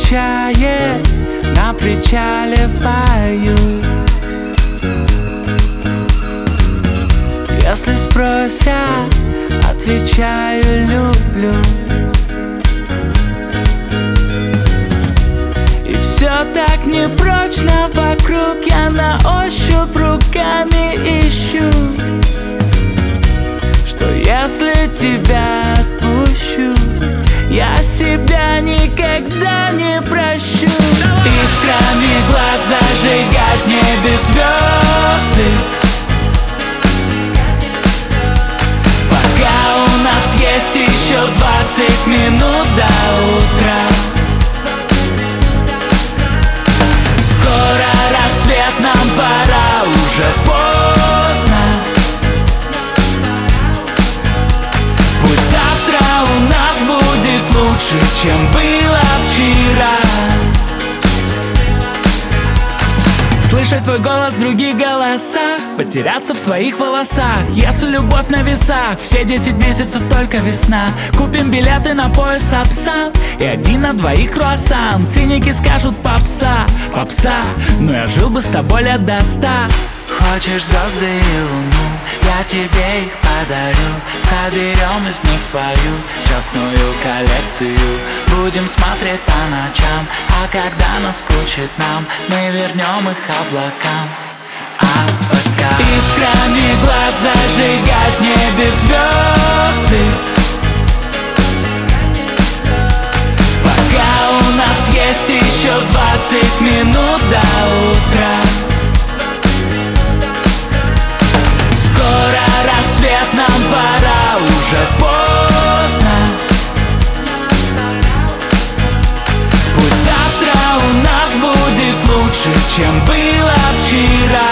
отвечает, на причале поют. Если спросят, отвечаю, люблю. И все так непрочно вокруг, я на ощупь руками ищу. Что если тебя отпущу, я себя никогда не прощу. Искрами глаз зажигать в небе звезды, пока у нас есть еще 20 минут до утра. Скоро рассвет, нам пора, уже поздно. Пусть завтра у нас будет лучше, чем было вчера. Слышать твой голос в других голосах, потеряться в твоих волосах. Если любовь на весах, все 10 месяцев только весна. Купим билеты на поезд Сапсан и 1 на 2 круассан. Циники скажут попса, попса, но я жил бы с тобой лет до 100. Хочешь звезды и луну, я тебе их подарю. Соберем из них свою частную коллекцию. Будем смотреть по ночам, а когда наскучит нам, мы вернем их облакам. А пока искрами глаз зажигать в небе звезды, пока у нас есть еще 20 минут до утра. Скоро рассвет, нам пора, уже поздно. Пусть завтра у нас будет лучше, чем было вчера.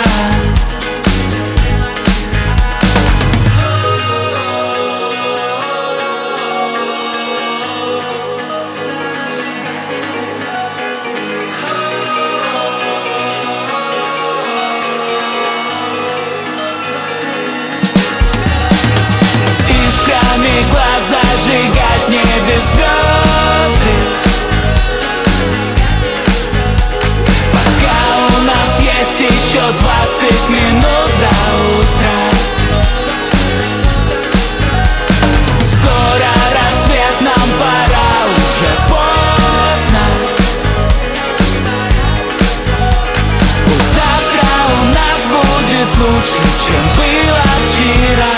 Глаз зажигать в небе звезды, пока у нас есть еще 20 минут до утра. Скоро рассвет, нам пора, уже поздно. Пусть завтра у нас будет лучше, чем было вчера.